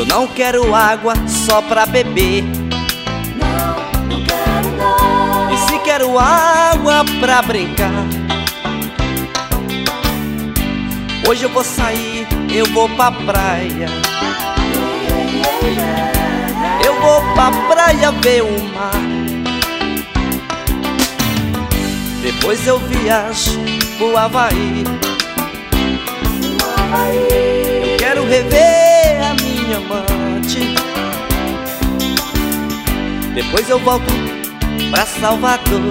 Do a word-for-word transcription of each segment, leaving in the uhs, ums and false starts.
não quero água só pra beber. Não, não quero não. E se quero água pra brincar, hoje eu vou sair, eu vou pra praia. Eu vou pra praia ver o mar. Depois eu viajo pro Havaí. Eu quero rever a minha amante. Depois eu volto pra Salvador.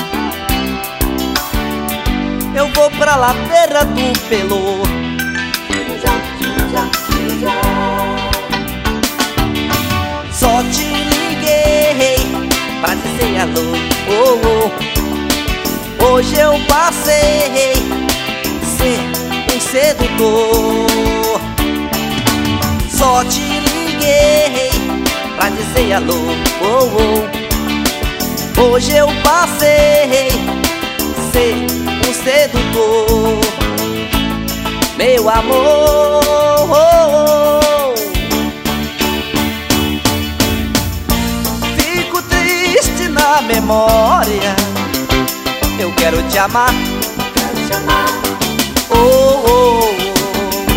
Eu vou pra ladeira do Pelô. Só te liguei pra dizer alô, oh, oh. Hoje eu passei ser um sedutor. Só te liguei pra dizer alô, oh, oh. Hoje eu passei ser um sedutor. Meu amor, fico triste na memória. Eu quero te amar, Quero te amar. oh, oh, oh.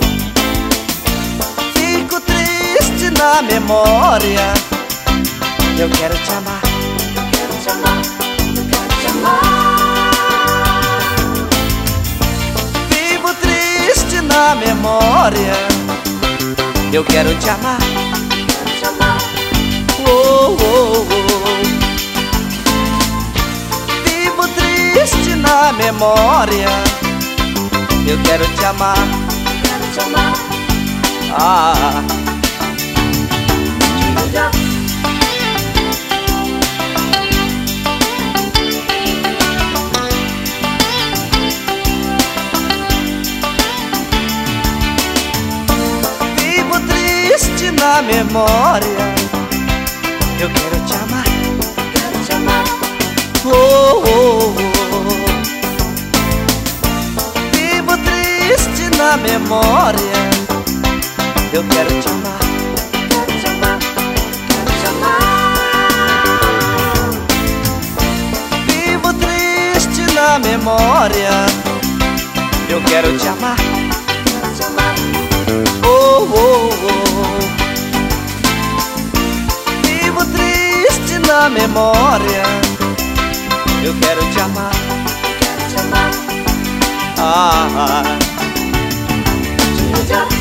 Fico triste na memória. Eu quero te amar, Quero te amar. Quero te amar. vivo triste na memória. Eu quero te amar, Quero te amar. oh, oh, oh. Vivo triste na memória. Eu quero te amar, Quero te amar. ah. Vivo triste na memória. Eu quero te amar, Quero te amar. oh, oh, oh. Vivo triste na memória. Eu quero te amar, Quero te amar. Quero te amar. vivo triste na memória. Eu quero te amar, Quero te amar. oh, oh, oh. Vivo triste na memória. Eu quero te amar, Quero te amar. ah. Tchau, tchau.